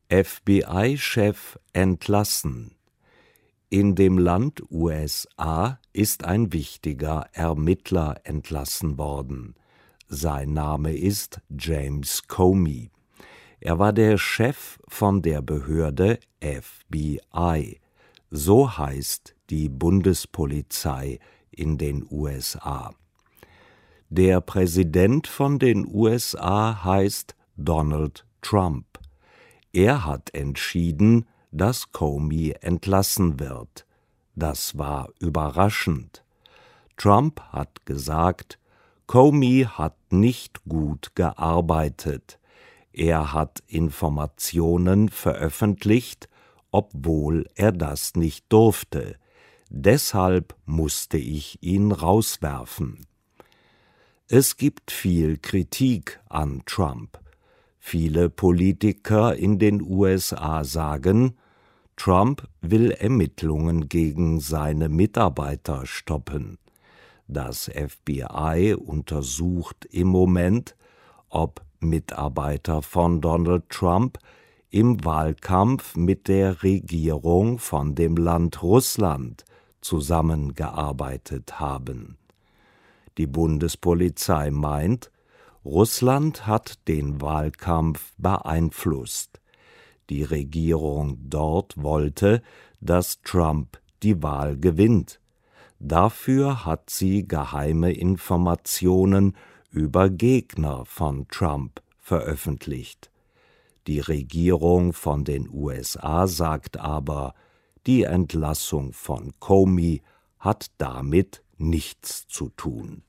FBI-Chef entlassen. In dem Land USA ist ein wichtiger Ermittler entlassen worden. Sein Name ist James Comey. Er war der Chef von der Behörde FBI. So heißt die Bundespolizei in den USA. Der Präsident von den USA heißt Donald Trump. Er hat entschieden, dass Comey entlassen wird. Das war überraschend. Trump hat gesagt, Comey hat nicht gut gearbeitet. Er hat Informationen veröffentlicht, obwohl er das nicht durfte. Deshalb musste ich ihn rauswerfen. Es gibt viel Kritik an Trump. Viele Politiker in den USA sagen, Trump will Ermittlungen gegen seine Mitarbeiter stoppen. Das FBI untersucht im Moment, ob Mitarbeiter von Donald Trump im Wahlkampf mit der Regierung von dem Land Russland zusammengearbeitet haben. Die Bundespolizei meint, Russland hat den Wahlkampf beeinflusst. Die Regierung dort wollte, dass Trump die Wahl gewinnt. Dafür hat sie geheime Informationen über Gegner von Trump veröffentlicht. Die Regierung von den USA sagt aber, die Entlassung von Comey hat damit nichts zu tun.